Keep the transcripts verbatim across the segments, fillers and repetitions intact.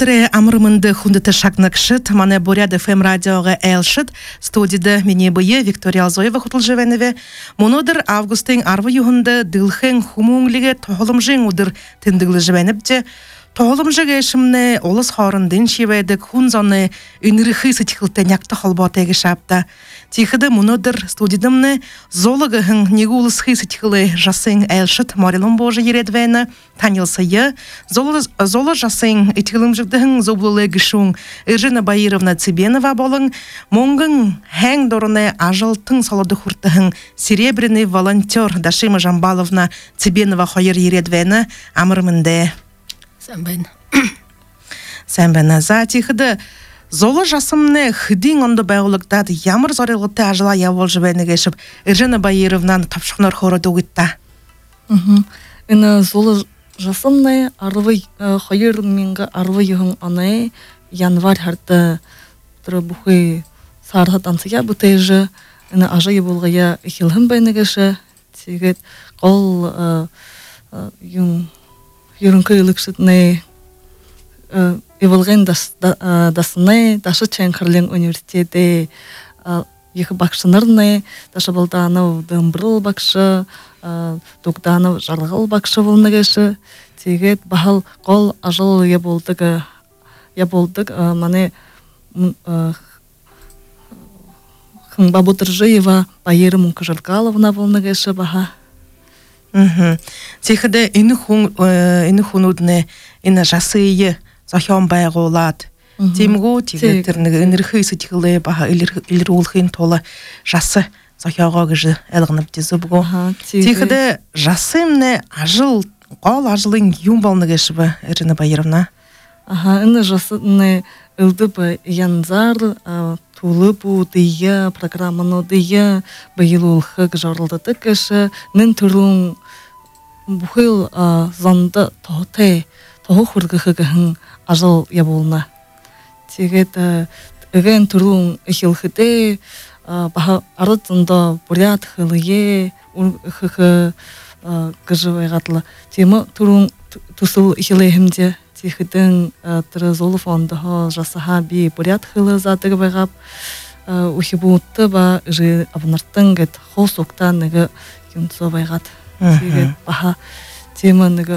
Монодре амрымынды хундыты шакнакшыт, мане Бурят эф эм радиоға әлшыт, студияда мене бые Виктория Алзоева хутылжывеневе. Монодр августың арвы юхынды дылхен хумуңліге тоғылымжың удыр тіндіглі жывеніпте. Тоғылымжыға ешімні олыс харындын шеведік хунзаны үніріхі сытықылты някты холботайғы шапта. Тихыды монодр студиядымны зологығын негі олысхы сытықылы жасың әлшыт Марилон Божы ередвені танылсайы, золы жасың итилымжыгдығын зоблылы гішуң Иржина Баировна Цыбенова болың, моңғын хәң дорыны ажылтың солоды хуртығын серебряный волонтер Дашима Жамбаловна Цыбенова хойыр ередвені амырмынды. Сәмбән. Сәмбән аза тихыды. Золы жасымны хыдың онды бәғылықтады ямыр зорелғыты ажыла явол жывәні кешіп Иржина Баировнан тапшықнар хорады ұғытта. Үні золы жасымны арвы хайыр менгі арвы юғын аны январ харты тұры бұхы сарғы тансыға бұтайжы үні ажы еболғая ихилхын бәйні кеші тегет қол юрынқы үлікшітні Еволген дасыны, дашы Чайнхарлен университеті ехі бақшынырны, дашы балданов дымбырыл бақшы, доғданов жарғыл бақшы болны кеші, тегет бағыл қол ажыл еболдығы, еболдық, маны хыңба бұтыржыева байыры мұңқы жарғалывына болны кеші баға. Тегеді іні хунудны, іні жасыйы, Захион байғы олад. Темгу тегеттернігі үнірхі сытықылы баға үлір олхын толы жасы Захиоға күжі әлғынып дезі бұғы. Тегеді жасымны ажыл, қол ажылың юм балны кеші бі, Иржина Баировна? Үні жасыны үлді бі янзар, тулы бұ дейі, программаны дейі, байыл олхы жарылды кеші, нін түрін бұхыл занды тоғытай, тоғы құрғығығығын ажыл яболна. Тегет үген түрін үхілхіде арытында Бурят хылые, үхігі күжі ғатлы. Темі түрін тұсыл үхілейхімде тегетін түрі золы фондығы жасыға бей Бурят хылы затығы байғап үхі бұғытты ба үжі абынырттың гет қос оқтан үгі юнцо байғат. Тегет баға темі үгі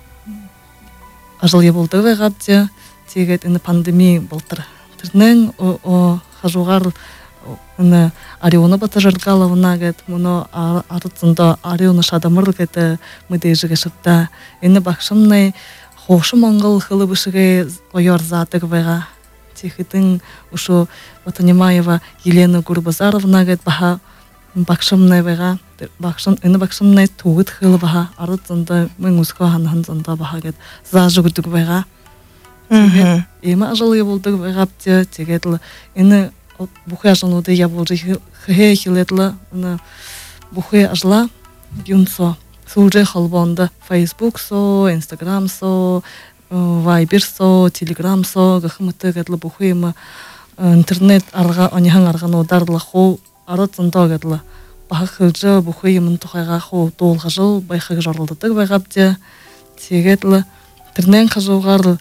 ажыл еболды байғап де, тегет үні пандемия болтыр. Түрнен қажуғар үні арионы бата жарғалауына гет, мұны арытында арионы шадамыр геті мүдейжіге шыпта. Үні бақшымны хошы маңғыл қылы бұшыға ойар затығы байға. Тегетін ұшу Ватанимаева Елена Гурбазаровна гет баға бақшымны байға. Үні бақшымны туғыт қылы баға, арытында мен ұзға ханханзында баға кет, зажы күдік байға. Емі ажылы еболдық байғап де, тегетлі, үні бұхы ажылуды еболды хе хилетлі, үні бұхы ажыла юнсо, сулжы қалбонды, Facebook со, Instagram со, Viber со, Telegram со, ғықымыты кетлі бұхы емі интернет арға, оныхан арған одарлы қол арытында кетлі. Бақылжы бұхы емін тұқайға қол толға жыл байқығы жарылдыдық байғап де, тегетлі, түрнен қажуғар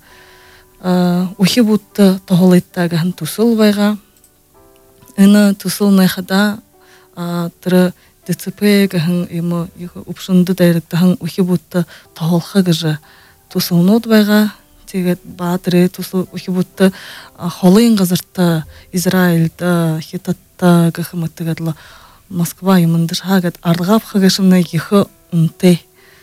ұхи бұтты тоғылайттағын тұсыл байға. Үні тұсыл найқада түрі ДЦП ғын емі ұпшынды дайрықтағын ұхи бұтты тоғылқы ғыжы тұсылын от байға. Тегет баатыры тұсыл ұхи бұтты қолайын ғазыртты Израильді, Хитатты ғықымытты ғадлы Москва юмынды шағат арғап қығышымна ехі ұнты,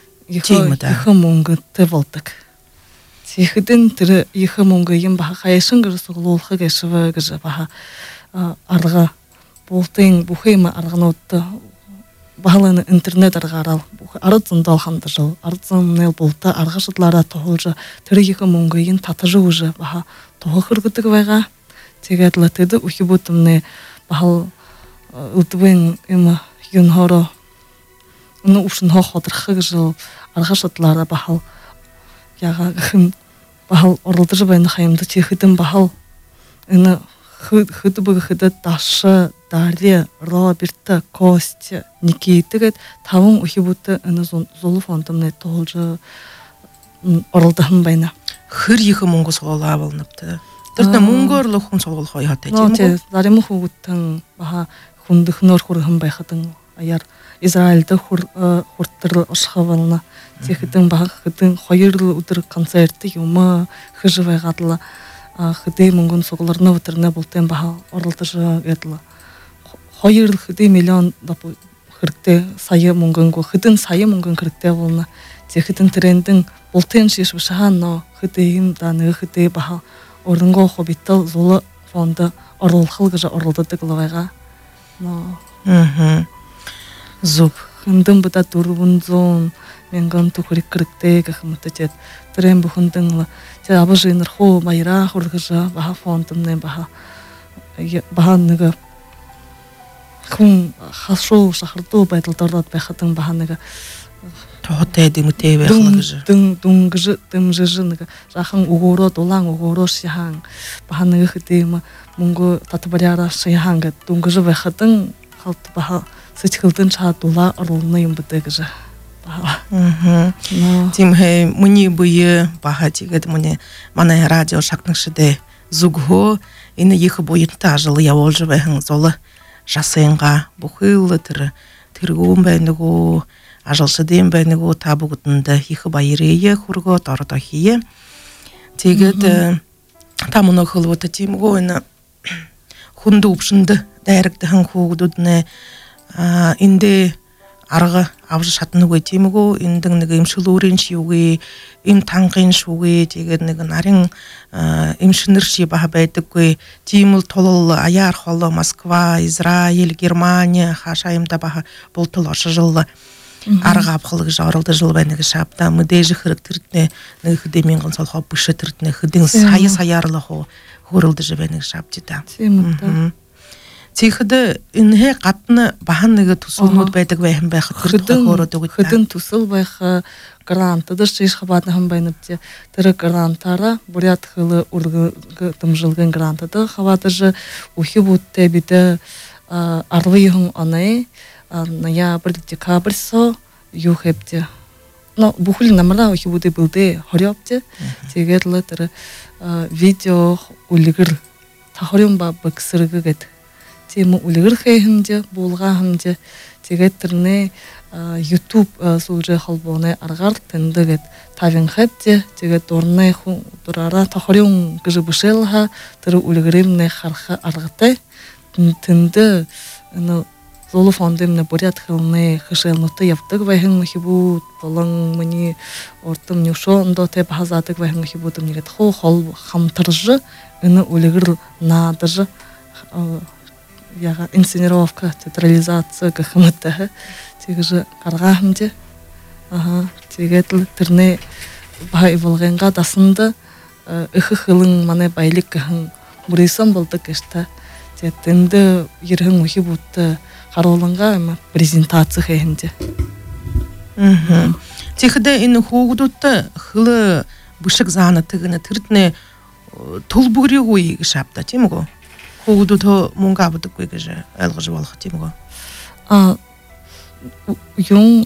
ехі мұңғы тывылдық. Тегетін түрі ехі мұңғы ем баға қайышын ғырысы ғылолқы кәшіві ғыжы баға арға болтың бұхайма арған отты бағаланы интернет арға арал, арытсында алғанды жыл, арытсыннел болты арға шытлара тоғылжы, түрі ехі мұңғы ен татыжы ұжы баға тоғы қырғыдық байға. Тегетлі теді ұхи бұтымны бағал Үлтібен емі юнхоро, үні ұшынхо қодырқы жыл арға шытлары бағал, яға ғым бағал орылдыры байны қайымды тегетін бағал, үні хыды бұғы хыды ташы, дария, роберті, кости, некейті гет, тавың ұхи бұты үні золы фондымны тоғылжы орылдахын байна. Хыр ихе мөнгө солола болнапты. Тэртэ мөнгөөр л хүн солгол хой хатай тийм үү? Зарим хүүгүтэн баха хүндөхнөр хүрхэн байхад аяар Израильд хур хуртэр осхавална. Тэгэхдээ баха хэдэн хоёр өдөр концерт юм хэж байгаадла хэдэ мөнгөн сугларна өдөрнө бултэн баха оролдож гэдэл хоёр хэдэн миллион хэрэгтэй сая мөнгөнгөө хэдэн сая мөнгөн хэрэгтэй болно. Тэгэхдээ трендэн бултэн шиш бушаано хэдэ юм да нэг хэдэ баха орнгоо хобитал зул фонд оруулах гэж оролддог л байгаа. Но мм зүг хөндөм буда дөрвөнзөн мянган төгрөг хэрэгтэй гэх мэтчээд тэрэн бүхэндэн тэ абажинэр хуу баяра хургаж баха фондны баха баха нэг хүн хашуу шахардуу байдалд ороод байхад баха нэг тоотой дэмтэй байх гэж дүн дүн гэж дэмжиж нэг жахан өгөөрөө дулаан өгөөрөө шихан баха нэг хэдэм мөнгө татбараараа шихан гэд дүн гэж байхад халт баха сэтгэлдэн чадула оруулна юм битэ гэж баха мм тийм хэ мөний буе баха тэгээд мөний манай радио шакнагшдэ зүгхөө энэ их буянтаа ажил явуулж байхан зол жасынга бүхэл тэр тэргүүн байнагуу ажилцдын байнагуу та бүгдэнд их баярыя хүргөө дордо хие. Тэгээд та мөн хөлвөт тиймгөө энэ хүнд өвшөнд дайрагдсан хүүхдүүд нэ эндэ арга авч шатнаггүй тиймгөө энд нэг эмшилүүрийн шивгүй эм танхын шүүгүй тэгээд нэг нарийн эмшинэр ши баха байдаггүй тийм л тул аяар холо Москва, Израиль, Германия хаашаа юмда баха болтол ошжил арга авхал гэж оролдож байна гэж шапта мэдээж хэрэгтэрднэ нэг хэдэн мянган солхоо бишэтэрднэ хэдэн сая саяарлах хөрөлдөж байна гэж шапти та. Тийм үү. Тэгэхэд энэ гадна бахан нэг төсөлнүүд байдаг байхан байх хөдөн хөдөн төсөл байх грант дээр шиш хаваахан байна үү тэр грантаараа бурят хэл үргэ дэмжилгэн грантад хаваадаж ухибүттэй бид арвын оны ноябрь декабрьсо юу хэвдэ но бүхэл намраа ухибүтэ бүдэ хорёвдэ тэгээд л тэр видео үлгэр тахрын ба бэксэргэгэд тийм үлгэр хэхэмдэ булгаа хэмдэ тэгээд тэрнээ YouTube сүүлжээ холбооны аргаар тэндэгэд тавин хэвдэ тэгээд дурны хүн дураараа тахрын гэж бишэлха тэр үлгэрэмнэ харах аргатай тэндэ энэ золо фондэмнэ бурят хэлнэ хэшэлнөтө явдаг байхын хибүүд болон миний ортом нюшондо тэ базадаг байхын хибүүд нэгэд хоо хол хамтарж энэ үлгэр наадаж яга инсценировка театрализация гэх мэтэ тэгж гаргаахмдэ аха тэгээд л тэрнээ бай болгонга дасанд их хөлн манай баялаг гэхэн бүрээсэн болдог гэж та тэгээд тэнд ерхэн ухибүүд харууланга презентац хийхэмдэ. Мм. Тэгэхдээ энэ хүүхдүүдтэй хөл бүшиг заанатыг нэ тэрднэ төлбөрийг гэж авда тийм үү? Хүүхдүүд мөнгө авдаггүй гэж ойлгож болох тийм үү? А юм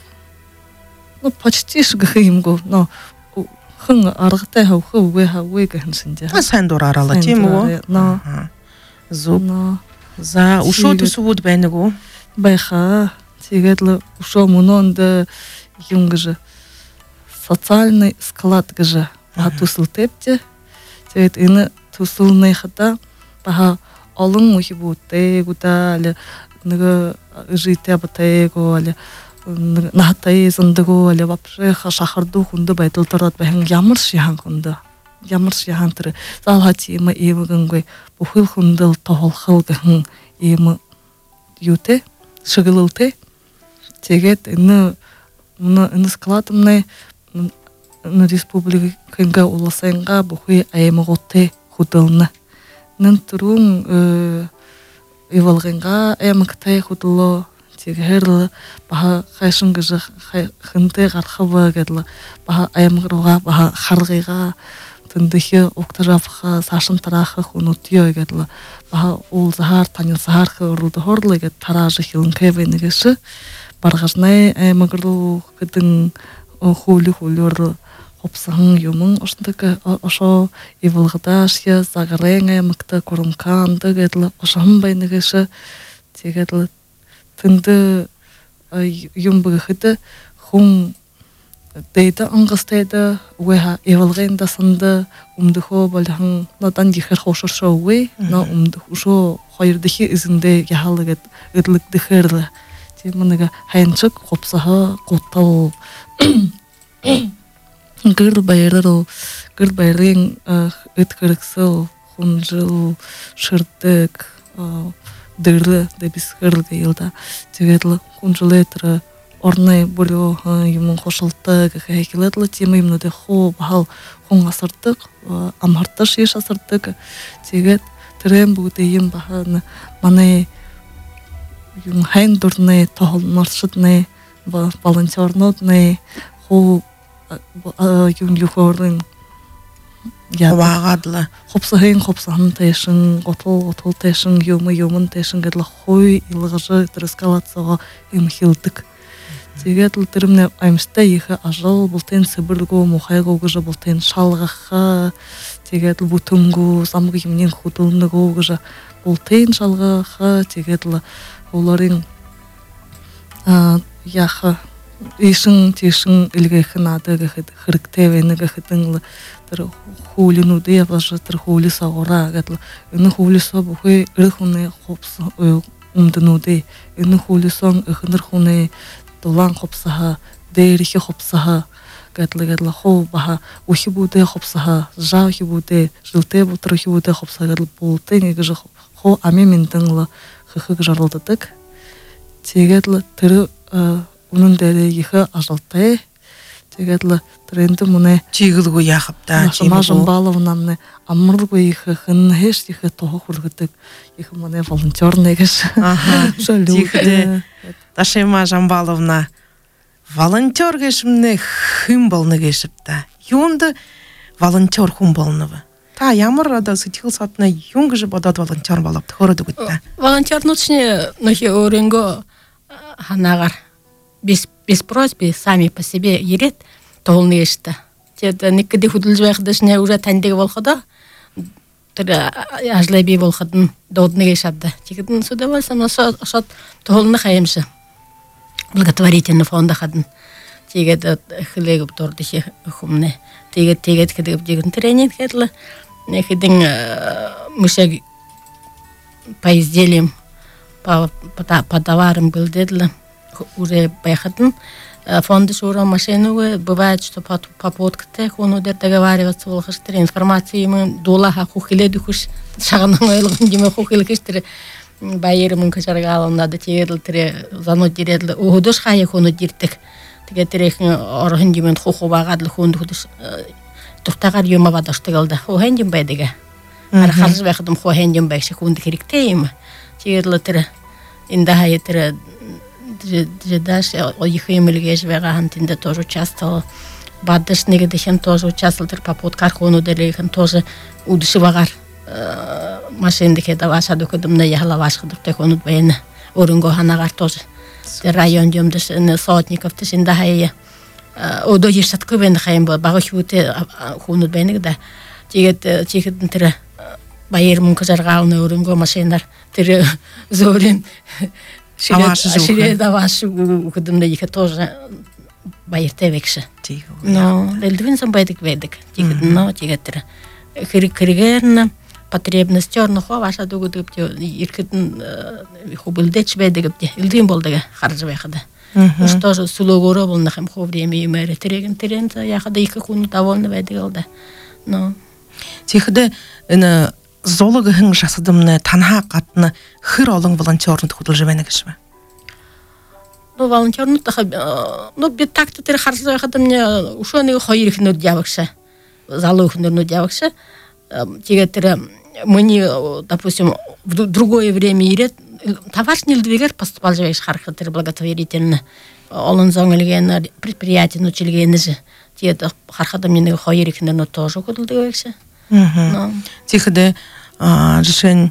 ну почти шгэх юмгүй но хэн аргатай хавх үгүй хавгүй гэхэнсэндээ. Сайн дураараа тийм үү? Но зүг за ушоо төсвүүд байна уу? Байха. Тэгээд л ушоо мөнөнд юм гэж социальный склад гэж хатусл тэвчээ. Тэгээд энэ төсөлний хата баха олон ухибүүтэй гудаа нэг житэ батайго але нахтай зэндэго але вообще шахарду хүндэ байдал дороод бахан ямар шихан хүндэ ямар шихан тэр заалхати юм эвгэнгүй бүхэл хүндэл тоолхол гэн юм юутэй шгэлэлтэй тэгээд энэ энэ складмны на республиканга уласанга бүхий аймагуудтай хөдөлнө нэн түрүүн ивалганга аймагтай хөдлөө тэгэхээр баха хайшин гэж хэнтэй гарахва гэдэл баха аймаг руугаа баха харгыгаа тэндээ уктарафха сашин тараах хүнүтё гэдэл баха уул захар танил захар хөрлөд хорлоо гэд тарааж хэлэн кевен нэгээс баргажнай аймаг руу гэдэн хөлө хөлөөр хопсаң юмын ошындык ошо ивылгыдашья загаренга мыкта курумканды гэдл ошам байныгышы тегедл тынды юм быхыты хун дейта ангастайда уэха ивылгында санды умдыхо балхан надан дихер хошор шоуэ на умдых ушо хайрдыхи изинде яхалыгыт ыдлык дихерлы темыныга хайнчык хопсаха коттал гыр байрыл гыр байрын ыткырыксыл хунжыл шырдык дырлы дебис гырлы елда тегедлы хунжылетра орны боло юмун хошылты гэхекиледлы тема имнуде хо бахал хун асырдык амхарташ еш асырдык тегет трем буде им баханы маны юм хайн дурны тохол маршрутны волонтернотны хо юм люхорын Вагадлы. Хопсаһын хопсаһын тешин, готол готол тешин, юмы юмын тешин гэдлы хой илгыжы эскалацияга имхилдык. Тэгээд л тэрмнэ амьстай их ажил бултын сэбэргүү мухайгуу гэж бултын шалгаха тэгээд л бүтэнгүү замг юмнын хөдөлнөгөө гэж бултын шалгаха тэгээд л оларын а яха ишин тишин илгэхэн надад гэхэд хэрэгтэй байна гэхэтэн л тэр хуулинууд явж тэр хуули сагура гэдэл энэ хуулисо бүхий эрх хүнээ хопс өмднүүдээ энэ хуулисон эхнэр хүнээ дулаан хопсаха дээрхи хопсаха гэдэл гэдэл хоо баха ухи бүдэ хопсаха жаа хи бүдэ жилтэ бутэр хи бүдэ хопсаха гэдэл бултын гэж хоо ами минтэн л хөхөг жарлддаг тэгээд л тэр үнэн дээр их ажалтай тэгээд л тренд мөнэ чиглгүй яхапта чимажан балов намны амргүй их хэн хэш их тоо хүргэдэг их мөнэ волонтерны гэж аха тихдэ Ташима Жамбаловна волонтер гэшмнэ хүм болно гэшпта юунд волонтер хүм болнова та ямар одоо сэтгэл сатна юун гэж бодоод волонтер болоод төрөдөг үтэ волонтернуучны нөхи өрөнгө ханагар без без просьбы сами по себе ерет толны эште. Тед никде хөдөлж байхдашне уже тандыг болоходо тэр ажлаби болоход додны гэшабда. Тэгдэн с удовольствием шот толны хаямшы. Благотворительный фонд хадын. Тэгээд хлэг тордихи хумне. Тэгээд тэгээд гэдэг дигэн тренинг хэдлэ. Нэхэдэн мышаг по изделиям по по товарам был дедлэ. Уже поехали. Фонды шура машину бывает, что по попуткте он удар договариваться в лохастре информации мы долаха хухиле духуш шагнангойл гиме хухил кистре байер мун качаргал надо тиедл тре занот диредл угудош хая хону диртек тэгээ тэрэх орхон гимен хуху багадл хонд худош туртагар юма бадаштыгалда хохендим байдыга ар халж байхдым хохендим байш хонд хэрэгтэй юм тиедл тре инда хая тре Дедаш оихаем илгеш вегахан тинде тоже участвовал. Бадаш негедехен тоже участвовал тер попуткар хону делехен тоже удшивагар машиндеке даваша докудымна яхла вашхыдып техону бейне орунго ханагар тоже. Тер район дёмдеш не сотников тешинда хая одо ешаткы бен хаем бага хуте хону бейне да. Тигет тигет тер байер мун кажаргалны орунго машиндар тер зорин Шире даваш уходим их тоже байерте векше. Но лельдвин сам байдык ведик. Тигет но тигетер. Хирикерна потребность орно хаваша дугудып иркетин хубылдеч ведик де. Илдин болдыга харжы вехада. Что же сулогоро бол нахем хо время имере тереген терен яхада их куну довольно ведик алда. Но тихде эне зоологийн жасадымны танха гатны хэр олон волонтернд хөдөлж байна гэж ба. Ну волонтернууд ну би так-то тэр харж байхад мне ушөө нэг хоёр ихнүүд явагша. Залуу ихнүүд явагша. Тэгээд тэр мне, допустим, в другое время ирет товарный двигатель поступал же харах тэр благотворительно. Олон зонгелген предприятие нучилген же. Тэгээд харахад мне нэг хоёр ихнүүд тоже хөдөлдөг байгша. Тихде жишэн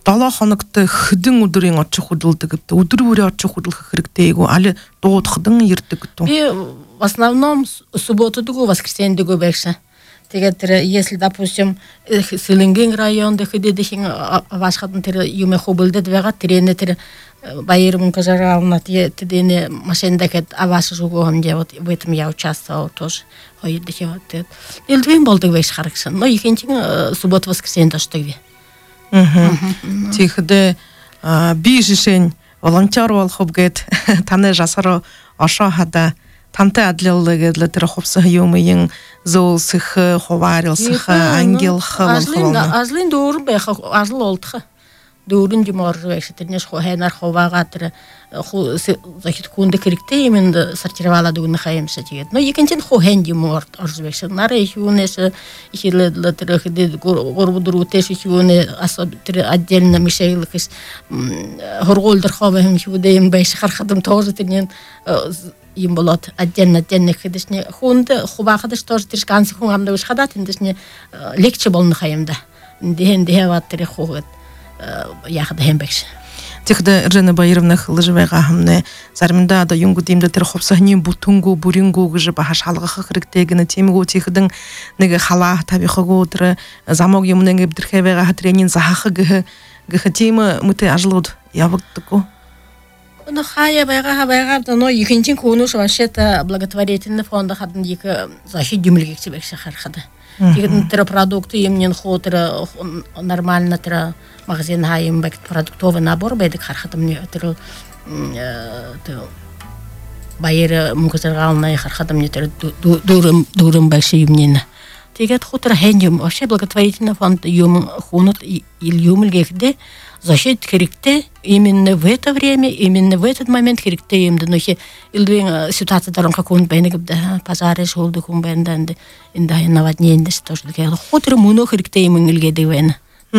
дала хоногтой хөдөн өдрийн очих худалдаг гэдэг. Өдөр бүрийн очих худалдах хэрэгтэйгүү али дуудахдан ирдэг гэдэг. Би в основном субботу-дгу, воскресенье-дгу байшаа. Тэгээд если, допустим, Сылынгийн районда ходидихин вашхатын тэр юме хубылдад байгаа тэрэне тэр Байермун Казаравна тэдэне машинда хэд аваш жугоом я вот в этом я участвовал тоже. Ходидихи вот. Илдвин болдог байш харагсан. Но ихэнчин субботу-воскресенье доштогви. Тэгэхдээ би жишээ волонтер болох гээд таны жасар ошоо хада тантай адилаллаа гэдэл тэр хувьсан юмын зөөлсөх хуваарлсах ангилах болох. Азлын дүүрэн байх азл олдох. Дүүрэн жимор байх тэрнээс хайнаар хуваагаа тэр захид хүнд хэрэгтэй юм сортировала дүгнэ хаямса тэгээд. Но ихэнх нь хойн жимор орж байх. Нараа их юунээс ихлээд тэр хэд горбудруутэш их юунэ асоб тэр отдельно мишайлхс хоргуулдэр ховын хүүдэ юм байх харахадам тоож тэрнээ им болот отдельно отдельно хэдэшне хүнд хуваагадаш тоож тэр ганц хүн амдаг шхада тэндешне лекци болно хаямда. Дэхэн дэхават тэр хөөд яхад хэмбэгш. Тэгэхдээ Ирина Баяровна хылжвэга хамне заримдаа да юнгудимда тэр хувсахны бүтүнгүү бүрингүү гэж бахаш халгах хэрэгтэй гэнэ тиймгүү тийхдэн нэг халаа тавихагуу тэр замог юмны гэвдэрхэвэга хатренин захах гэх гэх тийм мөтэ ажлууд явагддаг. Ну хая байга байга но ихэнчин хүнүш вообще-то благотворительный фонд хадын их защит дюмлгих себе харахада. Тэгээд тэр продукты имнен хотер нормально тэр магазин хаим бэк продуктовый набор байдаг харахад мне тэр Байер мугазаргална харахад мне тэр дурым дурым байши имнен. Тэгээд хотер хэнжим вообще благотворительный фонд юм хунут ил юмлгихде защит хэрэгтэй именно в это время, именно в этот момент хэрэгтэй юм дэнухи илдвин ситуация дарон какун бэнэгбдэ пазары шулды хүн бэндэнде инда наводнение что ж тэгээд хотер мөнө хэрэгтэй юм илгээдэг байна.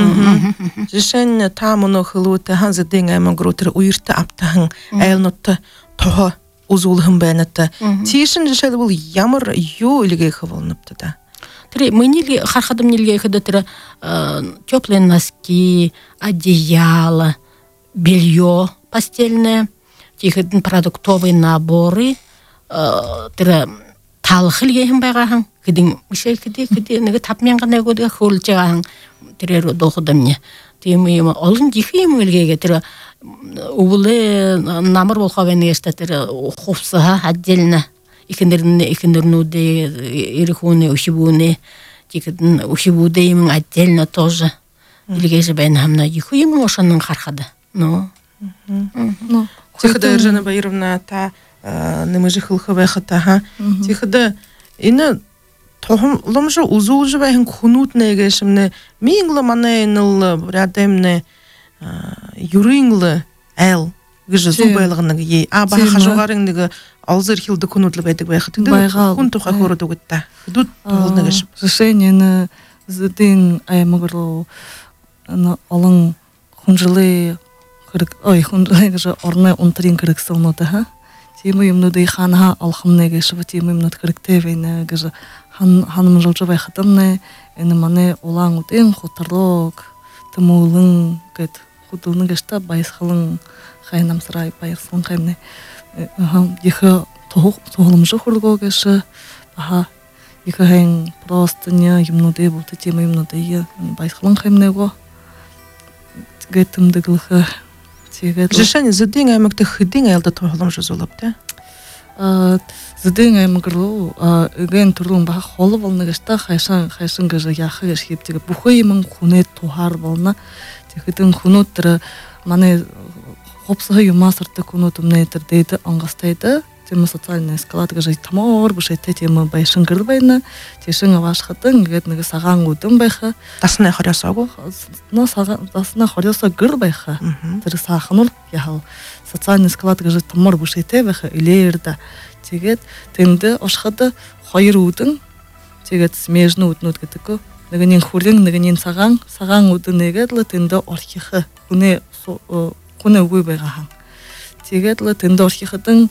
Жишээ та мөнө хлуутай ханзэдэн аймагруу тэр уяртай аптахан айлнут тохо үзүүлхэн байна та. Тийшин жишээлбэл ямар юу илгээх болнопто та. Мы не хархадам не льеха это теплые носки, одеяло, белье постельное, тихо продуктовые наборы, тэр талхил яхим байгахан гэдэг мишээ гэдэг гэдэг нэг таван мянган нэгүүд хөлж байгаа тэрээр доходом мне. Тийм юм олон их юм илгээгээ тэр өвлө намар болохоо вэнэstä тэр хувсаа отдельно ихэнэрнэ ихэнэрнүүдээ ирхүүнэ ушибүүнэ тикэдэн ушибүүдээ юм отдельно тоже илгээш байна хамна их юм ошонон харахад. Ну. Ну. Тэгэхдээ Ирина Баяровна та нэмэжихлэх байхата ха. Тэгэхдээ энэ тохомломж үзүүлж байх хүнүүд нэгэшмнэ мингла манай нэл рядэмнэ юрингла айл гэж зүбэлгэн нэг е а баха хажуугарын нэг олзэр хилдэг хүнүүд л байдаг байхад хүн тухай хөрөд өгд та. Хөдүүд болгоно гэж. Решение зэдин аймагруу олон хүнжлээ хэрэг ой хүнжлээ гэж орны унтрын хэрэгсэнүүд ха. Тийм юмнуудыг ханаа алхамнэ гэж тийм юмнууд хэрэгтэй байна гэж хан ханамжуулж байхадамнэ энэ манай улаан үдэн хутрог тэмүүлэн гэд худулнэ гэж та баясгалан хайнамсрай баярсан хэмнэ их тухолмжоо хургоо гэж баха их хэн просто не юмнуудыг бут тийм юмнуудыг баясгалан хэмнэго гэтэмдэглэх тэгээд жишээ нь зэдийн аймагт хэдийн айлда тухолмж үзүүлв тэ а зэдийн аймаг руу эгэн түрүүн бах хол болно гэж та хайсан хайсан гэж яах гэж хийдэг бүхэн юм хүнээ тухаар болно тэгэхэд хүнүүд тэр манай хопсоо юмасардаг хүнүүд өмнө тэр дээд ангастайда тийм социальный склад гэж тамаар бишэтэй тийм байшин гэр байна тийшин аваашхадан ингээд нэг сагаан үдэн байха тасны хорёсоогүй но сагаан тасны хорёсоо гэр байха тэр саахнур яхав социальный склад гэж тамаар бишэтэй байха илээрда тэгээд тэнд ушхад хоёр үдэн тэгээд смежны үднүүд гэдэг нэг нь хүлэн нэг нь сагаан сагаан үдэн нэгээд л тэнд орхих хүнээ хүнээ үгүй байгаа хан тэгээд л тэнд орхихадан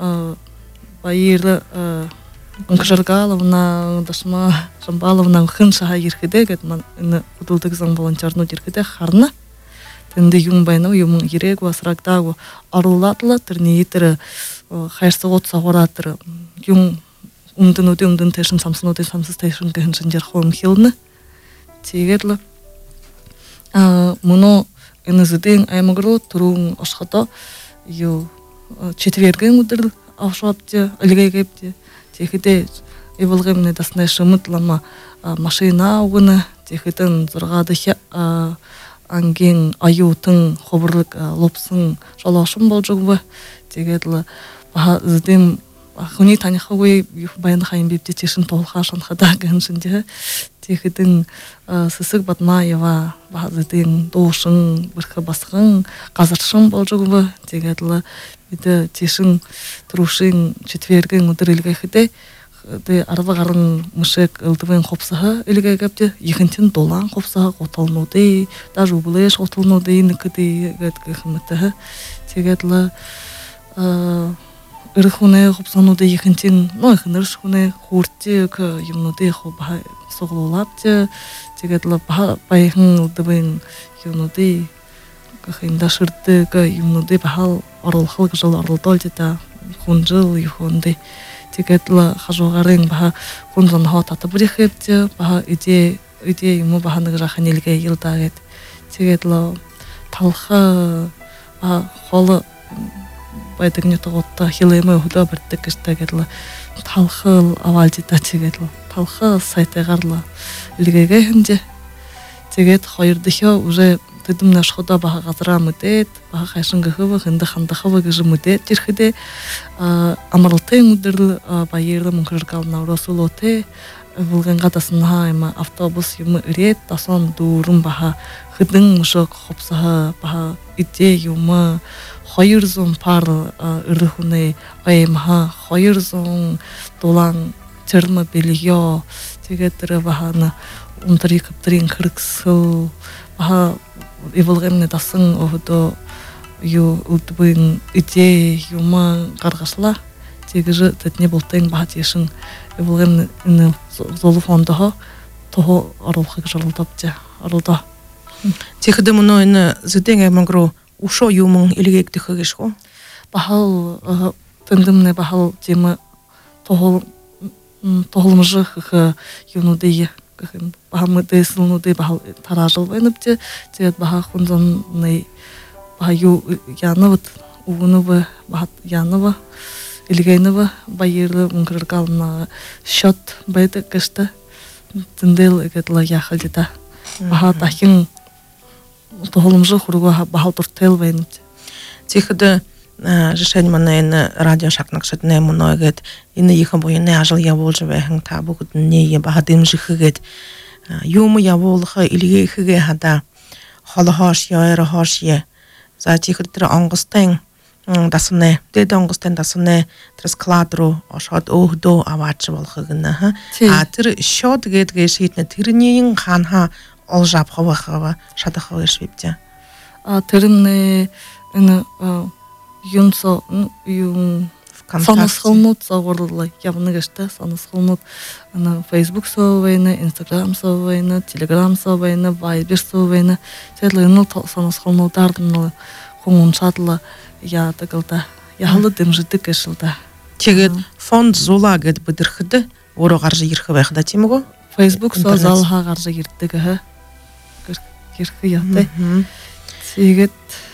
Байер Өнгөргаловна дасма Шамбаловна хэн сая ирэхдээ гэд энэ хөдөлдөг зам волонтернууд ирэхдээ харна. тенде юм байна юм ирек васрактагу арулатла тернитер хайрса отса горатер юм умдын өдө умдын тэшин самсын өдө самсыз тэшин гэншин жер хом хилны тегерле а муно энезиден аймагро турун ашхата ю четверген удыр авшапте алгайгепте техите эволгемне дасна шымытлама машина угына техитен зургады анген аютын хобырлык лопсын жолошун болжугу тегерле ба зидем хуни танихауи баян хайм бипте тешин толхашан хада гэншинде техитен сысык батмаева ба зидем дошын бирхе басгын казыршын болжугу тегерле биде тешин турушин четверген удырылгы хите де арвагарын мышек ылдыбын хопсаха илгегепте ихинтин долан хопсаха готолнуды даже булеш готолнуды никыды гет гхмете тегетла э ирхуне хопсануды ихинтин но ихнершхуне хурти к юмнуды хоба соглолапте тегетла байхын ылдыбын юмнуды гхинда шырты к юмнуды бахал оролхал гжал оролдолдита хунжыл юхонды тегетла хажугарын ба хунзан хатата брихепте ба иде иде юм ба ханыг раханилге йылдагет тегетла талха ба хол байдагны тоготта хилеме худа биртекстегетла талхыл авалдита тегетла талха сайтегарла илгеге хинде тегет хайрдыхо уже тедим наш хода ба газрамыдет ба хайшынга хыва хында ханда хыва гыжымыдет тирхиде амарлтын удыр ба ерде мункыркална расулоте булган гатасын хайма автобус юм рет тасон дурун ба хыдын мушок хопсаха ба иде юм хайрзон пар ирхуне айма хайрзон долан терма белиё тегетре бахана унтри каптрин кырксыл ба эволгемне тасын оһдо ю утбын ите юма гаргасла тегеже тетне болтен бат яшын эволгемне ин золуфондо toho арылхыг жарлтапча арылда техде муно ин зеденге мангро ушо юмын илгектихгешго бахал тендемне бахал тема toho toholмжы х юнудые кахын бахамыды сылнуды бахал таражыл вайныпте тет баха хунзанны баю янывыт угунывы бахат янывы илгейнывы байырлы мункыркална счет байды кышты тендел экетла яхалдита баха тахин toholмжы хуруга бахал туртел вайныпте техде решение мана радио шакнакшатне многет ины ихам бойне ажыл я волжвехан табугт не я бахадым жихгет юм я волха илге хге хада холхош яра хошье за тихтер ангстен дасне дед ангстен дасне трескладру ашад охдо авач волхгна ха атыр шот гет гешитне тэрнийн ханха олжап хавахава шадахавеш випте а тэрне эн Юнсо юм санасхолнут саварлы явныгышта санасхолнут ана Facebook совайна, Instagram совайна, Telegram совайна, Viber совайна. Селенул санасхолнутардын хомун шатла я тагалта. Яхалы дымжыды кышылда. Тегет фонд зулагет быдырхыды, оро гаржы ирхывайхда тимго? Facebook со залха гаржы ирдыгы. Кирхы яты. Тегет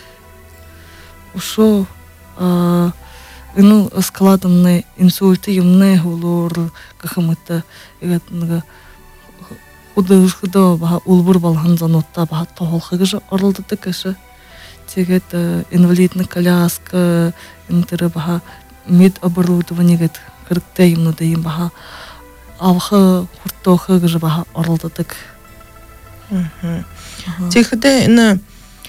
ушо а ну складомне инсульты юмне хулор кахмыта эгатнга удышхыда ба улбур балхан занотта ба толхыгы орылды кеше тегет инвалидный коляска интере ба мед оборудование гет кырыкта юмны дейм ба авхы хуртохы гыжы ба орылды тек техде ин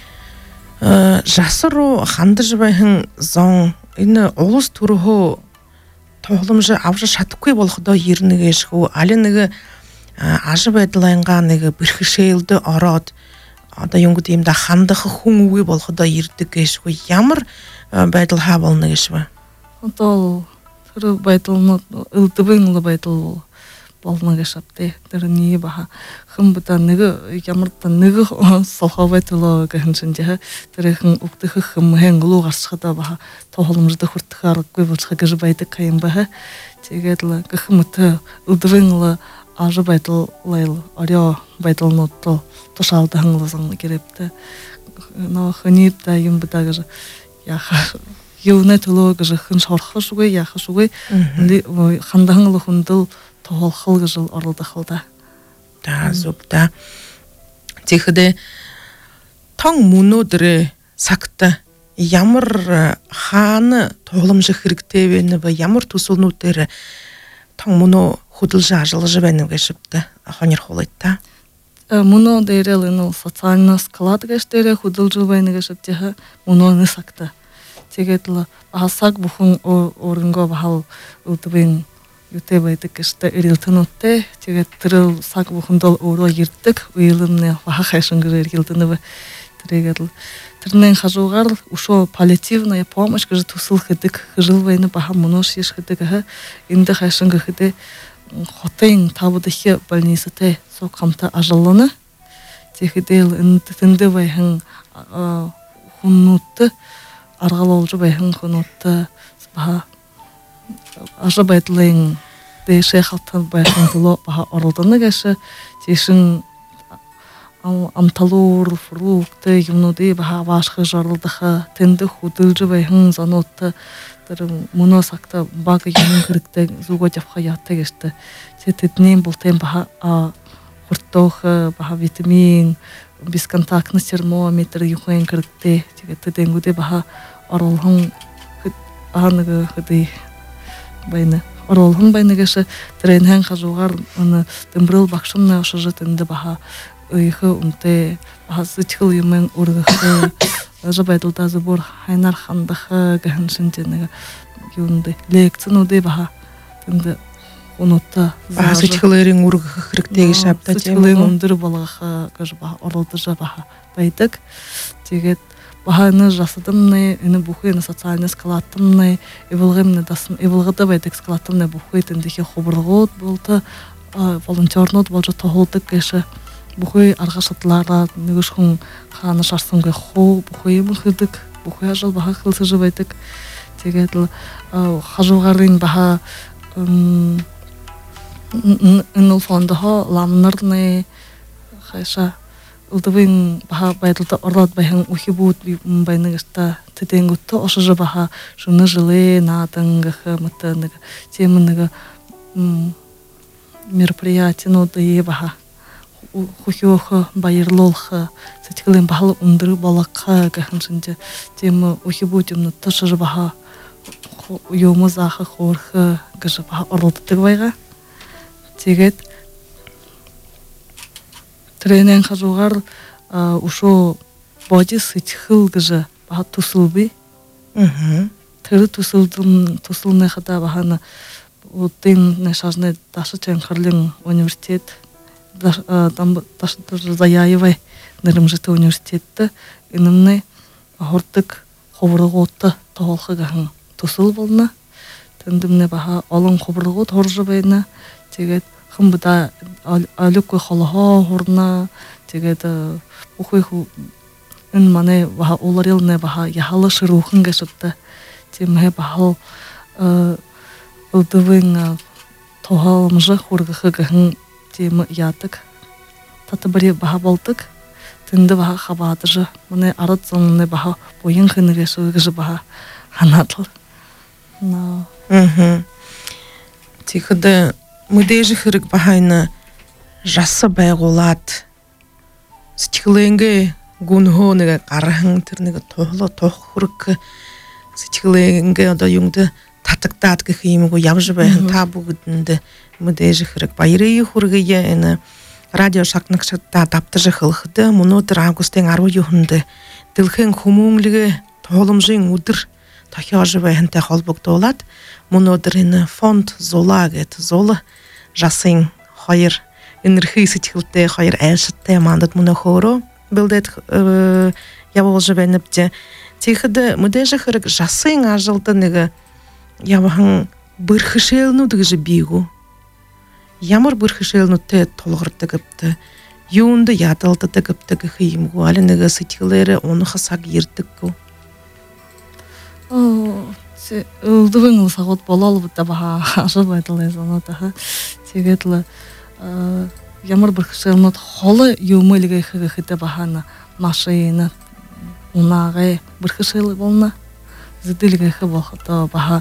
жасыру хандыржбайхан зон энэ улус төрөхөө тогломж авч шатахгүй болохдоо ирнэгэшгүй али нэг аж байдлынгаа нэг бэрхшээлд ороод одоо юм гэдэг юм да хандах хүн үгүй болохдоо ирдэг гэшгүй ямар байдал хаа болно гэшвэ одоо тэр байдал нь элдвэн байдал болмага шапте дөрни баха хымбыта нэгэ ямарта нэгэ солховэтло гэхэнчэнжэ тэрхэн уктэх хэмхэн глу гарсхада баха тоолмжда хүртхааргүй болцох гэж байдаг кайм баха тэгээд л гэхмэт өдвэнл аж байдал лайл орё байдалнуудто тушаалда хангласан гэрэвтэй но хэнийта юм бата гэж яха юунэ төлөө гэж хэн шорхошгүй яхашгүй хандахан л хүндэл тоолхол гэж оролдохолда та зүгта тэгэхдээ тон мөнөдрэ сагта ямар хаана тогломжих хэрэгтэй вэ вэ ямар төсөлнүүдээр тон мөнө хөдөлж ажиллаж байна гэж шивдэ хонёр хулайта мөнө дээрэл энэ социальный склад гэж дээр хөдөлж байна гэж шивдэ мөнөний сагта тэгээд л асаг бүхэн өөрөнгөө бахал өдвэн юутэй байдаг гэжтэй эргэлтэнүүтэй тэгээд тэр саг бүхэндээ өөрөө ирдэг уйлмны бахах хайшингэр эргэлтэнэв тэрийгэл тэрнэн хажуугаар ушо паллиативная помощь гэж төсөлхөдөг хөрөлвэйн баха мөнөш шишгэдэг энд хайшинг гэхэд хотын тавдах больницатай сог хамта ажлана тэгэхдээ энд тэндэ байхан хүннүт аргалуулж байхан хүннүт баха аж байдлын дэшээ хатан байхан төлөө баха оролдоно гэж тийшин амталуур фрукт юмнуудыг баха баашхаж оролдох тэнд хөдөлж байхан занууд тэр мөнөө сагта баг юм хэрэгтэй зүгөө явах яатай гэжтэй тэдний бултын баха хуртох баха витамин бесконтактный термометр юухэн хэрэгтэй тэгээд тэдэнгүүдээ баха оруулхан аанага хэдий байна оруулхан байна гэж тэрэн хажуугаар өн тэмбрэл багшмна ошжот энд баха их үнтэй баха сэтгэл юм өргөх ажбайдуудаа зөвөр хайнаар хандах гэхэнсэн нэг юунд лекцнуудыг баха тэнд унута баха сэтгэлэрийн өргөх хэрэгтэй гэж шавтаж сэтгэлийн өндөр болгох гэж баха оролдож баха байдаг тэгээд баха энэ жасадамны энэ бүхэн социальный складамны эвлгэмнэ дасан эвлгада байдаг складамны бүхэн тэндхийн хубаргууд болто волонтернууд болж тоолдог гэж бүхэн арга шатлаараа нэгш хүн хаана шарсан гэх хуу бүхэн юм хөдөг бүхэн ажил баха хэлсэж байдаг тэгээд л хажуугарын баха энэ фондоо ламнарны хайша удвын баха байдалд ороод байхан ухибууд байна гэста тэдэнгөтө ошож баха шүнэ жилэ наадан гэх мэт нэг тийм нэг мероприятиенууд баха хөхөөх баярлуулах сэтгэлийн бахал өндөр болох гэхэнсэнж тийм ухибууд юм тошож баха юм заах хорх гэж баха оролддог байгаа тэгээд тренинг хажуугаар ушо бодис сэтгэл гэж баха төсөлби тэр төсөлдөн төсөлнэ хада бахана удын нашаасны дашч анхаарлын университет там даш заяевай нэрмжтэй университетте энэмнэ хордог ховрогууд тоолхог хан төсөл болно тэндэмнэ баха олон ховрогууд хорж байна тэгээд хэмбэда алюкгүй холхоо хурна тэгээд бүхий энэ манай баха уларилнэ баха яхалш руухан гэсэтэ тийм хэ баха өдвэн тоолмж хургах гэн тийм яадаг татбари баха болдог тэнд баха хабаадж манай ард зонны баха буян хэнэгээс гэж баха ханатл на мм тэгэхдээ мэдээж хэрэг бахайна жас байгуулад сэтгэлэнгэ гүнхөө нэг гархан тэр нэг тухло тух хүрэг сэтгэлэнгэ одоо юмд татагдаад гэх юмгүй явж байх та бүгдэнд мэдээж хэрэг баярын хүргэе энэ радио шагнагчдаа давтаж эхлэхэд өнөөдөр августын арван-нд дэлхийн хүмүүнлэгээ тууламжийн өдөр тохиож байхантай холбогдуулаад өнөөдөр энэ фонд зула гэт зул жасын хоёр энерги сэтгэлтэй хоёр айлштай мандат мөнөхөөрөө бэлдээд явуулж байна бдэ. Тэгэхэд мэдээж хэрэг жасын ажилд нэг явхан бэрхшээлнүүд гэж бийгүү. ямар бүр хишэлнүтэ толгордог гэвтэ юунд ядалдаг гэвтэ гхиймгүй аль нэг сэтгэлээр унахсаг ирдэггүй. оо өвдвэн сагууд болол буда баха ашиг байдал эзэнэтэй. Тэгээд л ямар бүр хишэлнүүд холо юмэлгээ хэхэдэ бахана машина унаагэ бүр хишэл болно. Зэдэлгээ хэ болохоо баха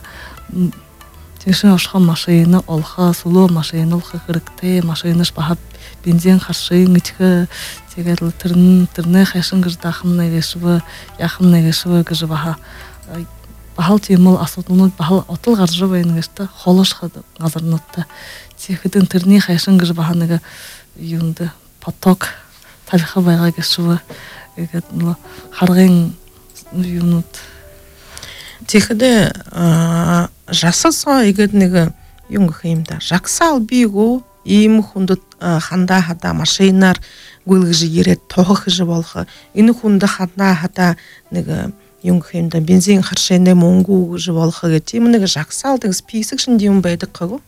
Тэшэн ашхан машина олха сулуу машина олха хэрэгтэй машинаш баха бензин харшин гэхэ тэгээд л тэрн тэрнэ хашин гэж дахам нэгэшвэ яхам нэгэшвэ гэж баха бахал тиймэл асуудлууд бахал отол гарж байна гэжтэй холошхад газарнуудтай зэхэдэн тэрний хашин гэж баха нэг юунд поток тарих байгаа гэшвэ тэгээд нөө харгын юунууд Тэгэхдээ жасалсан игээд нэг юм гэх юм да. Жагсаал бийгүү ийм хүнд хандаа хадаа машинаар гүйлгэж ирээд тоохох гэж болох. Энэ хүнд хандаа хадаа нэг юм гэх юм да. Бензин харшинэ мөнгө гэж болох гэх тийм нэг жагсаал нэг список юм байдаг гэгөө.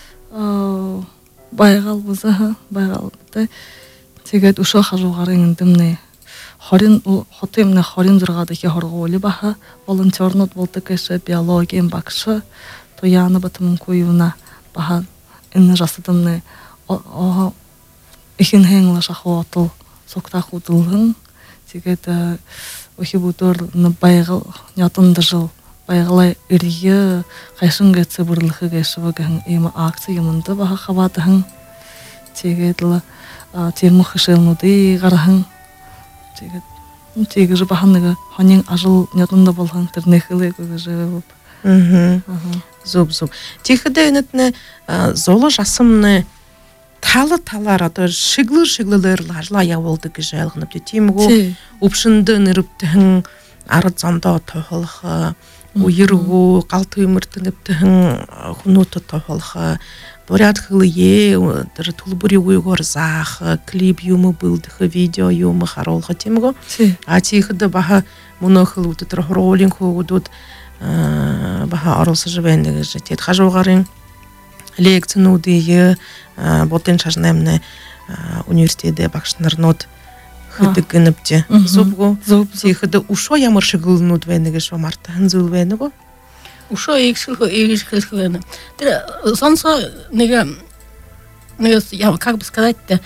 Аа байгаал бузаа байгаал тэ. Тэгээд өшөө хажуугарын эндэмнэ хорин хотын нэг хорин зургаад их хоргуули баха волонтернууд болдог гэсэн биологийн багш то яана батмынгүй юуна баха энэ жасадамны оо ихэнх хэнгла шахуутал согтах удулган тэгээд өхибүдөр байгал ятандажил байгалаа ирье хайсан гэцэ бүрлэхэ гэшвэ гэн ийм акци юмд баха хаваатхан тэгээд л тийм хөшөлнүүдий гархан тэгээд тэгээд бахан нэг хонин ажил нятанда болгон тэр нэхлэг гэж аа зүг зүг тэгэхдээ энэтнэ золош асамны тал талаар одоо шиглэр шиглэлээр л ажлаа явуулдаг гэж ойлгоно тийм үү өвшөнд нэрвтэн ард зондоо тохолох уяргуу гал төмөрт нэвтэн хүмүүст тохолох Поряд хылые тэр төлбөрийн үегээр заах клип юм билдэх видео юм харуулах тийм үү а тийхэд баха мөнөхл өдөр хөрөөлин хөвгүүд баха оруулсаж байна гэж тэгэд хажуугарын лекцнүүдийг бодын шашнамны университетээ багш нарнууд хөдөг гэнэвчээ зүбгөө тийхэд ушоо ямар шиглэлнүүд байна гэж мартахан зүйл байна уу Ушо экшхо экшхо. Тэр сонсо нэг нэг я как бы сказать-то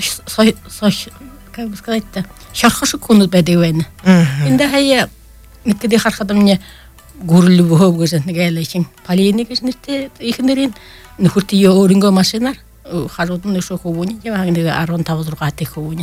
как бы сказать-то шархашик хүнүүд байдаг байна. Энд хаяа нэг гэдэг харахад мне гүрэл бөхөв гэж нэг айлчин полины гэж нэртэй их нэрийн нөхөрт өөрөнгөө машинаар харууд нь шо хөвүн яг нэг арван тав зургаат их хөвүн.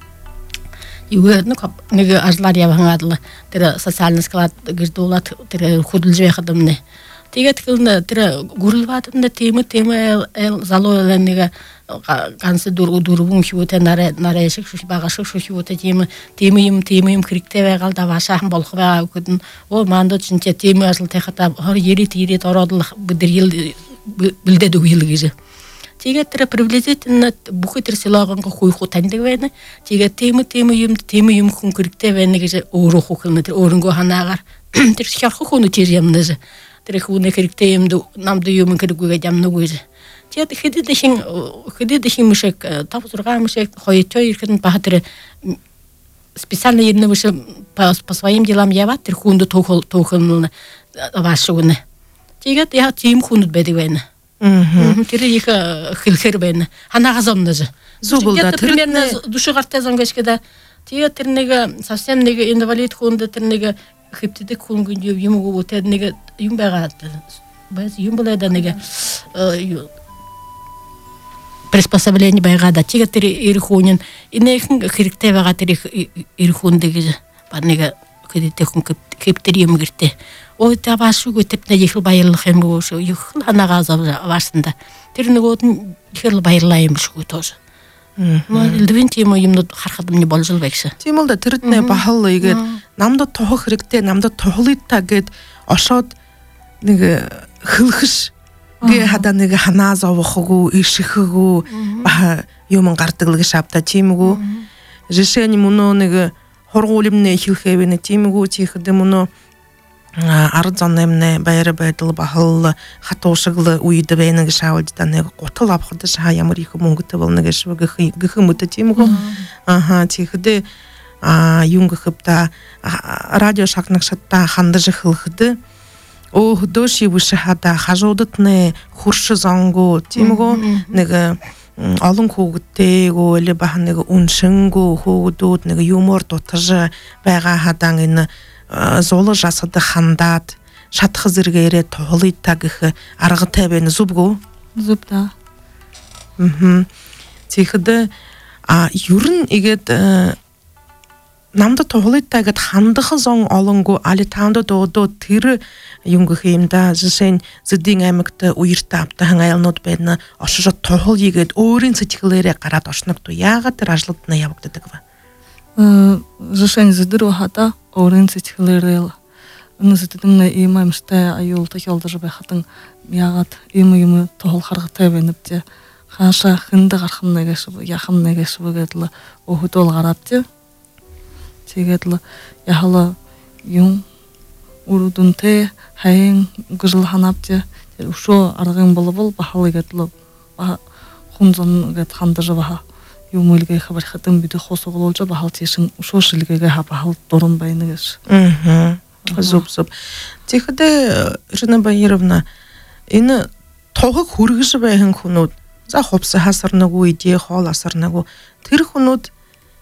Юуэр нэг нэг ажлаар явхангаадл тэр социальный склад гэж дуулаад тэр хөдөлж байхад өмнө тэгээд тэр гүрэл баатанд тийм тийм залуу нэг ганц дөрөв дөрвөн хөвөтэй нараа нараа шиг шиг бага шиг шиг хөвөтэй тийм тийм юм тийм юм хэрэгтэй байгаал да вашаахан болох байгаа гэдэн оо мандод чинь тийм ажил тахата ярит ярит ороод л бүдэрил бэлдээд үйл гэж Тэгээд тэр приблизительно бүхий тэр силогонго хуйху таньдаг байна. Тэгээд тийм тийм юм тийм юм хүн хэрэгтэй байна гэж өөрөө хүүхэн тэр өөрөнгөө ханаагаар тэр шарх хүн үтер юмнаас тэр хүн хэрэгтэй юм намд юм хэрэггүй ямнаггүй. Тэгээд хэдэд хин хэдэд хин мышек тав зурга мышек хоёртой ирэхэд баха тэр специально ирнэ биш по по своим делам яваад тэр хүнд төөхөл төөхөн баашгүнэ. Тэгээд яа тийм хүнд байдаг байна. Мм тэр их хэлхэр байна. Ханаагаас өмнөөс. Зүгэл примерно душигартай зонгошгда. Тэгээд тэр нэг совсем нэг инвалид хүнд тэр нэг хэвтдэг хүн юм уу тэр нэг юм байгаа. Бас юм болоо да нэг приспособление байгаа да. Тэгээд тэр эр хүн инээхэн хэрэгтэй байгаа тэр эр хүнд гэж ба нэг хэвтдэг хүн хэвтэр юм гэртээ. Ой тавашгүй тэпнэ их баярлах юм уу шүү. Их ханаагаас аваасанда. Тэр нөгөөд нь их баярлаа юм шүү тоос. Мөн лвинти юм юмнууд харахад миний болж л байгшаа. Тийм л да тэрднэ бахал игээд намдад тоох хэрэгтэй, намдад тоглоё гэд ошоод нэг хөлхөш гээ хадаа нэг ханаа зовхоггүй, ишхэггүй ба юм гардаг л гэж шавта тийм үү. Жишээний мөнөө нэг хургуулмны хэлхэвэ тийм үү тийхэд мөнөө арзанемне байры байдыл бахыл хатошыглы уйды бәйнің шауылдыдан қотыл апқыды ша ямар екі мұңғыты болны кеші гүхі мұты теймі ғо. Аха, тейхіді юңғы қыпта радио шақнықшатта ханды жықылғыды о доши вышахада хажодытны хуршы заңғы теймі ғо. Неге алын қоғыттего, әлі баханығы ұншыңғы қоғыдуд, неге юмор дотыжы байға хадаңыны золы жасады хандат, шатқызырға ере тоғылы тағығы арғы тәбені зубғу? Зуб, да. Тейхіді, юрын егет намды тоғылы тағыд хандығы зоң алыңғы, алі таңды доғды тірі юңғы хеймда жышен зіддің әмікті ұйыртапты ғаңайлынуд бәдіні ашыжа тоғыл егет орын сетікілері қарат ашынықту яға тір ажылытына ябықты дығыва? Жышен зідір оғада орын сетікілері үні зідігімні емаймыштай айол тахелды жабай қатын яғат емі-емі тоғыл қарғы тәбеніпте қанша хынды қарқымна кәшібі, яқымна кәшібі кәділі оғыды ол қарапте тегеділі яғылы юң урудун те хайын гыжыл ханапте ушо аргын болобол бахалы кәділі хунзон кәд хандыжы баха юмылге хабар хатым биде хосо бололжа бахал тешин ушо шилгеге хабахал дорун байны кеш. Мм. Зуб-зуб. Тихде Ирина Баировна, ины тогы хүргүш байхын хунуд. За хопсы хасарнагу иде хол асарнагу. Тэр хунуд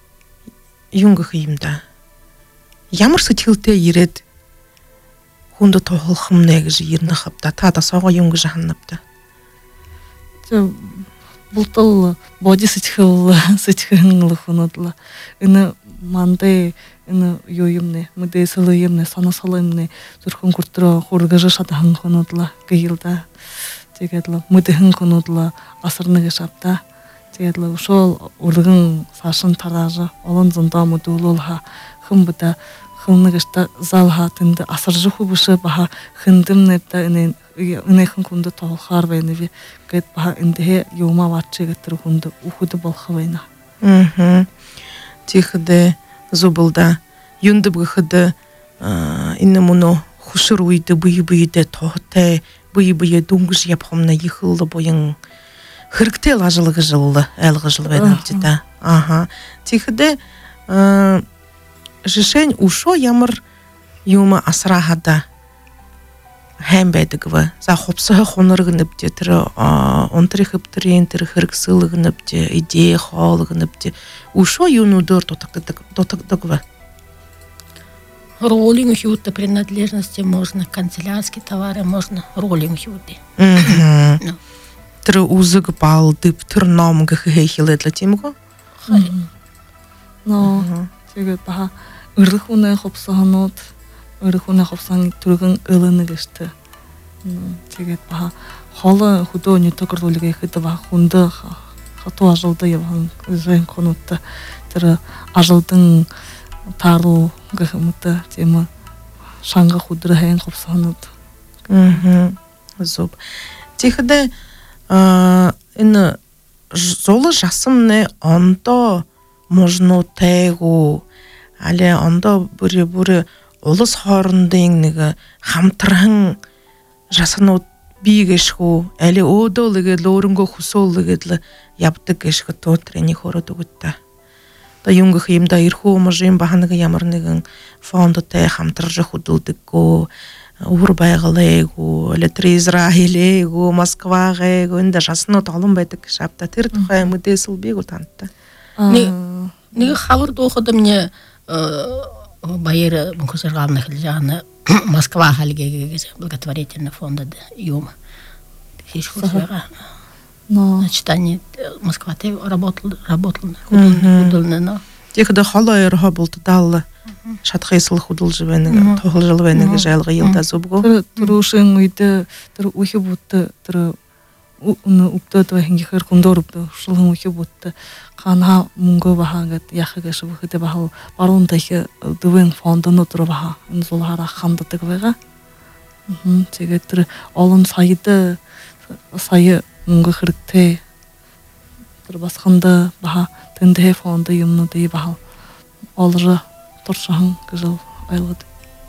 юнга хыймда. Ямар сэтгэлтэй ирээд хүнд тоглохм нэ гэж ирнэ хавта та да сого юнга жахнапта. Тэ бултал боди сэтгэл сэтгэн лхунудла. Ины мандай ины юймне мэдэсэл юймне санасалымне зүрхэн гүртрө хургаж шатахан хунудла гыйлда. Тэгэдлэ мэдэхэн хунудла асарны гашапта. Тэгэдлэ ушол ургын сашын таражы олон зонда мудулулха хымбыта хымныгышта залха тынды асаржы хубышы баха хындымнепта ины ины хынкунды толхар байны гэт баха инде юма вачы гэтэр хунды ухуды болха байна. Мм. Тихде зубылда юнды быхыды ины муну хушыр уйды бый-быйды тоғытай бый-бые дуңгыш япхымна йыхылды бойын хыркте лажылығы жылы әлгі жылы бәдімдеді. Ага. Тихде жишень ушо ямар юма асрахада хэм бәдігіві. За хопсығы қонырғыныпте, тірі онтыры хыптырын, тірі хырксылығыныпте, идея қалығыныпте. Ушо юнудыр дотықтығыві. Роллинг хьюта принадлежности можно, канцелярские товары можно, роллинг хьюты. Тірі узығы балды, тір намығы хейхілі для темгі? Но, тэгээд баха ырых уны хопсағанот, ырых уны хопсаған түргін ылыны кешті. Тэгээд баха халы худо нютогыр ролиге хыды баха хунды хату ажылды ебан үзен конутты. Тірі ажылдың тару гахымыты темі шаңғы худыры хайын хопсағанот. Зуб. Тихіде ины золы жасымны ондо можно тайгу, але ондо бүрі-бүрі олыс хорындың неге хамтырын жасынут бейгешгу, әлі одолыге лорынго хусолыгедлі ябдық ешгі тотрені хороду гүтті. Да юңғы хеймда ирху можым баханыға ямырнығын фонды тай хамтыржы худылдықу, Урбайғылайгу, әлетірі Израилейгу, Москвағайгу, енді жасыны талым бәдік шапта. Тір тұқай мүдесіл бейгу танытты. Неге хабырды оқыды мне байыры мүмкізірғалны хілжағыны Москва халгеге благотворительный фонда юма. Хиш худсвеға. Значит, они Москва ты работал, работал, худылны, но... Текіді халайыр хабылты даллы. Шатқайсыл худыл жывайны, тоғыл жылвайны жайлығы елда зубғу. Түрі ұшын үйді, түрі ұхи бұтты, түрі ұны ұпты твайхынги хыр құндор ұпты, ұшылғын ұхи бұтты. Қанға мұңғы бағағыд, яқы кәші бұхыды бағал, баруындайы дүвен фондыны тұры баға, үнзолғара қандыдық байға. Теге түрі олын сайыды, сайы мұңғы хырыкты, түрі басқанды баға, тінді фонды юмны дей бағал. Олыры Торшаһын кызыл айлады.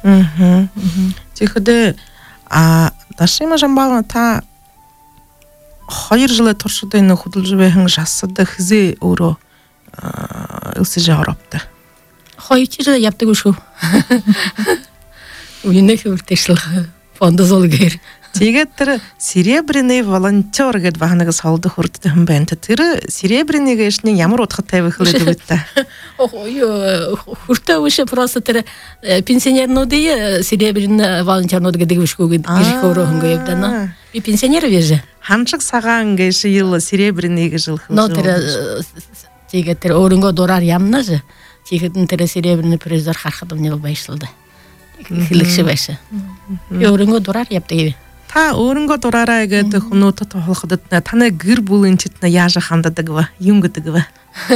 Мгм. Тихде а дашима жамбагына та хоёр жылы туршудын худалжыбэхэн жасады хизе өөрөө илсэж оропты. Хоёр жил явдаг шүү. Үнийг хүртэшл фондозолгэр. Тэгээд тэр серебряный волонтер гэд бахнаг солдо хүрддэг юм байна. Тэр серебряный гэшний ямар утгатай байх вэ гэдэг та. Ой, хүртэ үш просто тэр пенсионернуудын серебряный волонтернууд гэдэг үшгүйг гэрх өөрөө хөнгө явдана. Би пенсионер веже. Ханшиг сагаан гэш ил серебряный гэж хэлэх. Но тэр тэгээд тэр өөрөнгөө дураар ямна ж. Тэгээд тэр серебряный призер харахад нь байшилда. Хэлэгш байшаа. Би өөрөнгөө дураар явдаг. Та өөрөнгөө дураараа гэдэг хүмүүст тохиолдод таны гэр бүлийн читнэ яаж хандадаг вэ? Юм гэдэг вэ?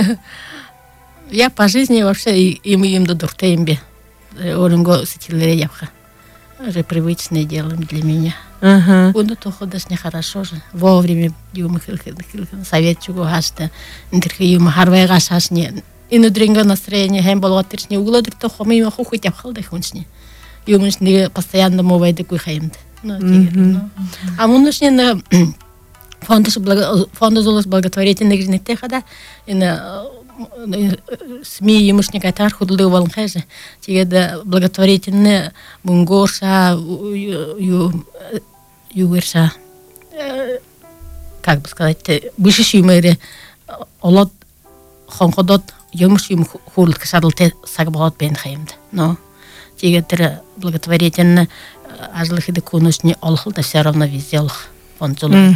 Я по жизни вообще им им до дуртай им би. Өөрөнгөө сэтгэлээрээ явах. Это привычное дело для меня. Ага. Уно тоходас нехорошо же. Вовремя юм совет чуго хашта. Интерхи юм харвай гашашни. Инудринга настроение хэм болготэрчни углодэр тохом юм хухут явхалдай хүнчни. Юмш нэг постоянно мовайдаг хаймд. Ну, а мунушне на фондус фондус благотворительных жнитэ хада ина СМИ юмшник атар худалдык болон хайжа. Тэгээд благотворительный мунгорша ю юверша как бы сказать бишиш юмэре олод хонходот юмш юм хуулт кашалте сагбагот бен хаймд. Но тэгээд тэр благотворительный ажлыхиды кунушни олхол да все равно везде олх фондзолог.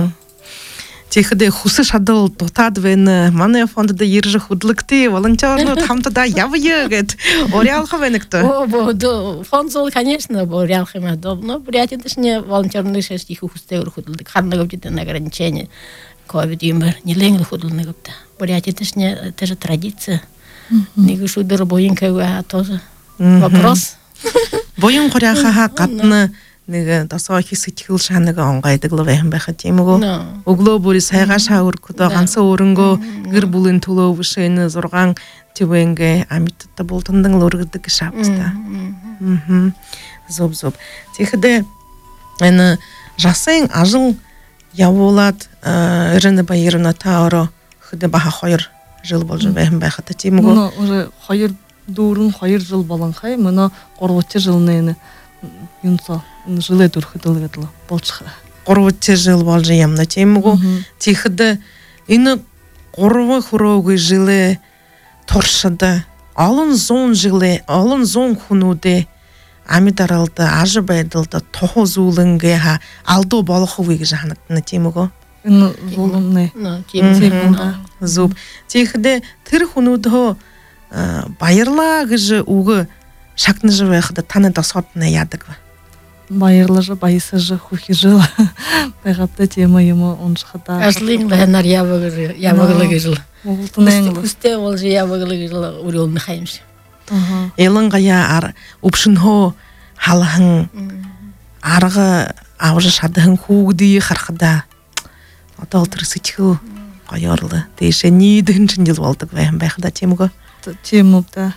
Тихде хусы шадал дотад вен манай фондда ирж худлыкты волонтернууд хамтдаа явъя гэд уриалха венэгтэй. О, бо фондзол конечно уриалха ма до, но приятельшне волонтерны шесть их хустэй худлык харнаг өдөрт ограничение ковид юмэр нэлээд худлынэг өдөрт. Приятельшне это же традиция. Нэг шудэр боинкага тоже вопрос. Боён хоряхаа гадна нэг дасаа хэсэгтгэл шанаг онгайдаг л байх юм байхад тийм үү? Өглөө бүрий сайгаа шаавркод ганцхан өрөнгөө гэр бүлийн төлөө бишэн зургаан төвэнгэ амьтта болтондан л өргөдөг шавцтай. Мм. Зоб зоб. Тэгэхдээ энэ жасан ажил явуулаад эрен баярна та ороо хөдө баха хоёр жил болж байх юм байхад тийм үү? Уже хоёр дөрвөн хоёр жил болон хай мөн гурван жилны юмсоо жилээ дөрөхөд л болчих. гурван жил болж юмна тийм үү? Тэгэхэд энэ гурван хүрээгүй жилээ туршид олон зуун жилээ олон зуун хүмүүдээ амьд аралд аж байдалд туху зүйлэнгээ ха алдуу болох үгүй гэж ханагдана тийм үү? Энэ зулмны тийм юм. Зүг. Тэгэхэд тэр хүмүүдөө баярлаа гэж үг шагнаж байхад таны досгод нь яадаг вэ? Баярлаж баясаж хүхижил байгаатай тийм юм уншихада. Ажлын байнаар яваг яваглаг гэж л. Хүстэй болж яваглаг гэж л өрөөлнө хаймш. Аа. Ялангая ар өвшөнхөө халхан арга авж шадхан хүүгдий харахада одоо тэр сэтгэл гоёрлоо. Дэше нийдэн жил болдог байх байхада тийм үү? Тийм үү та.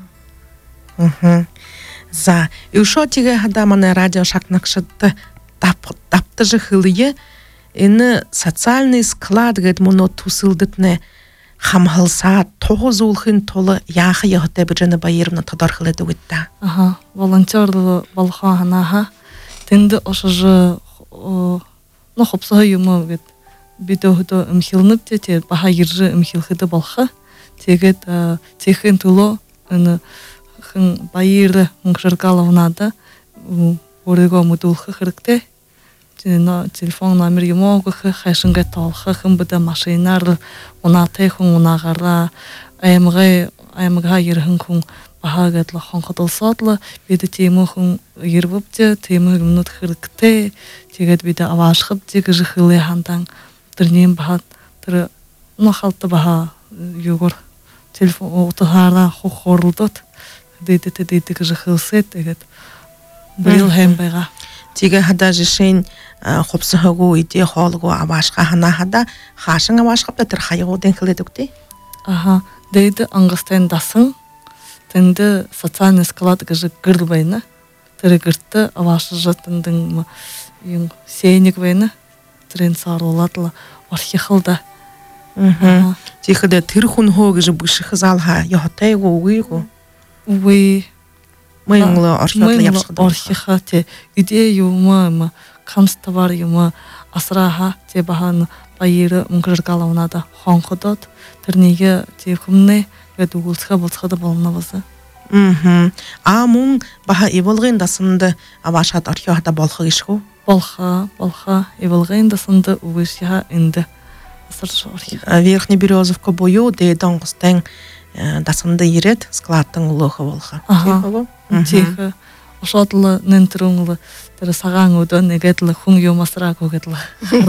Мм. За, юушо тигэ хада манай радио шагнагшд тап таптаж хылые энэ социальный склад гэд мөнө төсөлдөтнэ хамхалсаа туху зүүлхэн тул яах яхтай бижэна баярна тодорхойлоод өгöd та. Аха, волонтер болохоо ханааха тэнд ошож но хопсоо юм гэд бид өдөө өмхилнэв тэ баха ирж өмхилхэд болохоо тэгээд цэхэн төлөө энэ хэн баяр мөнгөргалавнада өөрийгөө мэдүүлэх хэрэгтэй. Тэний телефон номер юм уу гэх хашингээ тоолох хэн бүдэ машинаар унаатай хүн унаагаараа аймгаа аймгаа ирхэн хүн бахаагаад л хонходолсоод л бид тийм хүн ирвэвдэ тийм юмнууд хэрэгтэй. Тэгээд бид аваашхав гэж хэлээ хандан тэрний бахад тэр нохалт баха югор телефон утаараа хохорлдот дэдэ дэдэ гэж хэлсэт тэгээд бил хэм байгаа. Тэгээ хада жишээ хопсохоогүй идэ хоолгүй аваашха хана хада хаашин аваашхав тэр хаягуудын хэлээд өгдөө. Аха дэдэ ангастен дасан тэнд социальный склад гэж гэр байна. сыргырты авашы жатындың ин сейник вена трен сарулатла архихалда. Мгм. Тиходе тирхун хогж буших залха яхтайго уйго. Уй Мыйнлы архиатла япшыды. архихате иде юма камставар юма асраха те бахан байыры мungırgalавнада хонходот терниге те хумне ядугулска болсхада болнавасы. Мгм. А мун баха иволгын дасынды авашат архиата болхы ишху. Болха болха иволгын дасынды уйшя инде асыр архи. Верхний Березовка бою де донгстен дасынды ирет складтың улығы болха. Ага. Тихо. Ошотлы нентрунглы тэр сагаан өдөн нэгэдлэ хүн юмасраа гүгэдлэ.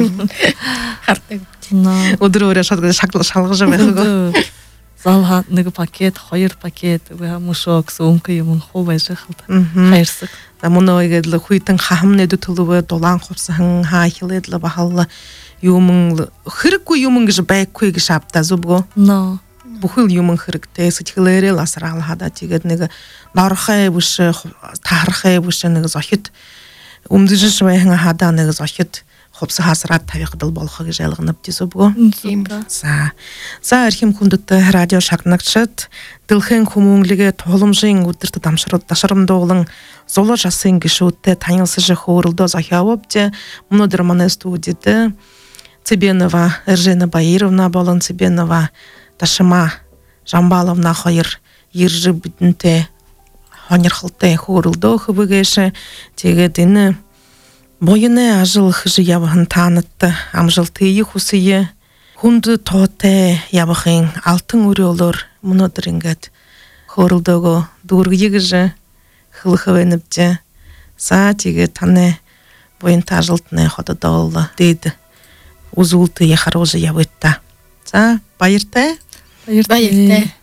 Хартаг. На Өдрөөрэ шалгаж шалгаж байгаа. залха нэг пакет, хоёр пакет вэ мушок сумка юм ховэж хэлт. Хайрсаг. Да монойгэдлэ хүйтэн хахамнэд төлөвө дулаан хувсан хаахилэдлэ бахалла юм хэрэггүй юм гэж байхгүй гэж авта зүбгөө. Но Бүхэл юм хэрэгтэй сэтгэлээрээ ласраал хада тэгээд нэг норхай бүш таархай бүш нэг зохид өмдөж швэхэн хада нэг зохид хувс хасраад тавихдал болох гэж ялганав зүбгөө. За за архим хүндэт радио шагнагчид дэлхэн хүмүүнлэгээ тулымжийн өдөрт дамшрууд дашрамдуулан зулж асын гişүүдтэй танилцж хөөрөлдөө захиавбж өнөөдөр манай студид Цыбенова Эржена Баировна болон Цыбенова Ташима Жамбаловна хоёр ержи бидэнтэй хонирхалтай хөөрөлдөө хөвгөөш тэгээд энэ боёны ажил хж явхан таанат амжилтыг хүсье хүнд тоотой явахын алтан өрөөлөөр өнөөдөр ингээд хөөрөлдөөгөө дүүргийгж хөлхөвэнэвж саа тэгээд таны боёнтай ажилтны хододол дэд үзүүлт яхаруулж явытта. За баяртай. баяртай.